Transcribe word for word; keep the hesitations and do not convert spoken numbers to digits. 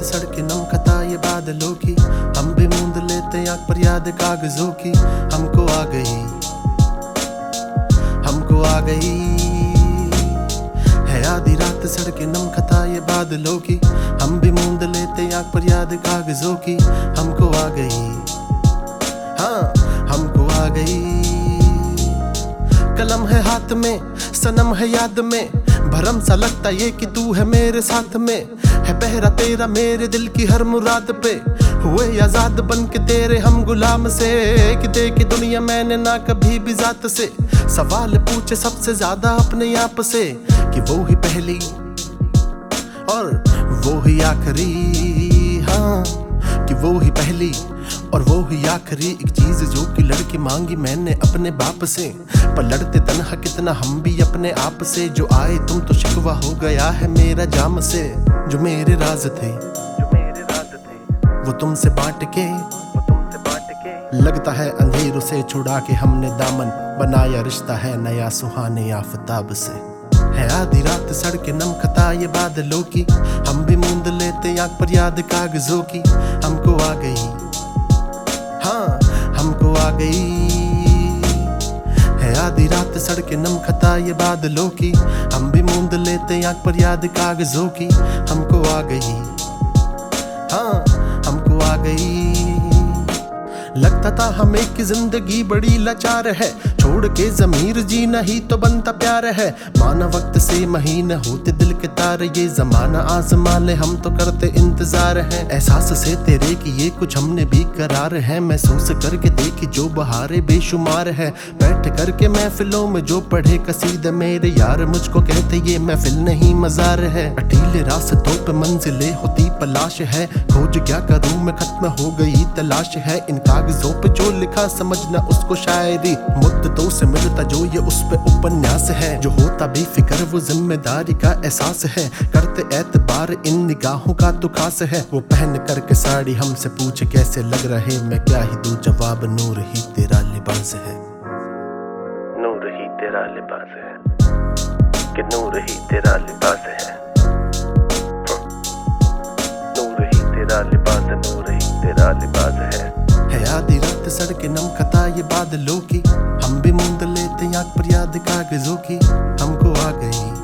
सड़के नम खता ये बादलों की, हम भी मूंद लेते आँख पर याद कागजों की। हमको आ गई, हमको आ गई है आधी रात सड़के नम खता ये बादलों की, हम भी मूंद लेते आँख पर याद कागजों की। हमको आ गई, हाँ हमको आ गई। कलम है हाथ में, सनम है याद में, भरम सा लगता ये कि तू है मेरे साथ में। है पहरा तेरा मेरे दिल की हर मुराद पे, हुए आजाद बन के तेरे हम गुलाम से। कि देखी दुनिया मैंने ना कभी भी जात से, सवाल पूछे सबसे ज्यादा अपने आप से। कि वो ही पहली और वो ही आखिरी, हाँ कि वो ही पहली और वो ही आखिरी एक चीज जो कि लड़की मांगी मैंने अपने बाप से। पर लड़ते तन्हा कितना हम भी अपने आप से, जो आए तुम तो शिकवा हो गया है मेरा जाम से। जो मेरे राज थे, जो मेरे राज थे वो तुमसे बांट के, वो तुमसे बांट के लगता है अंधेरों से छुड़ा के हमने दामन बनाया, रिश्ता है नया सुहाने आफताब से। है आधी रात सड़के नम खता ये बादलों की, हम भी मूंद लेते आँख पर याद कागजों की। हमको आ गई, हाँ हमको आ गई है आधी रात सड़के नम खता ये बादलों की, हम भी मूंद लेते आँख पर याद कागजों की। हमको आ गई, हाँ हमको आ गई। लगता था हमें कि जिंदगी बड़ी लाचार है, छोड़ के जमीर जीना ही तो बनता प्यार है। माना वक्त से महीने होते दिल के तार, ये जमाना आजमा ले हम तो करते इंतजार है। एहसास से तेरे की ये कुछ हमने भी करार है, महसूस करके देखी जो बहारे बेशुमार है। बैठ करके महफिलों में जो पढ़े कसीदे मेरे यार, मुझको कहते ये महफिल नहीं मजार है। अटीले रास्तों पे मंजिलें होती पलाश है, खोज क्या करूं मैं खत्म हो गई तलाश है। इन कागजों पे जो लिखा समझना उसको शायरी, मुद्दतों से मिलता जो ये उस पे उपन्यास है। जो होता बेफिक्र वो जिम्मेदारी का एहसास है, करते एतबार इन निगाहों का तो खास है। वो पहन करके साड़ी हमसे पूछे कैसे लग रहे, मैं क्या ही दूं जवाब, नूर ही तेरा लिबास है। नूर ही तेरा लिबास है, कि नूर ही तेरा लिबास है। नूर ही तेरा लिबास है, नूर ही तेरा लिबास है। है आधी रात सड़के नम खता ये बादलों की, हम भी मूंद लेते आँख पर याद कागजों की। हमको आ गई,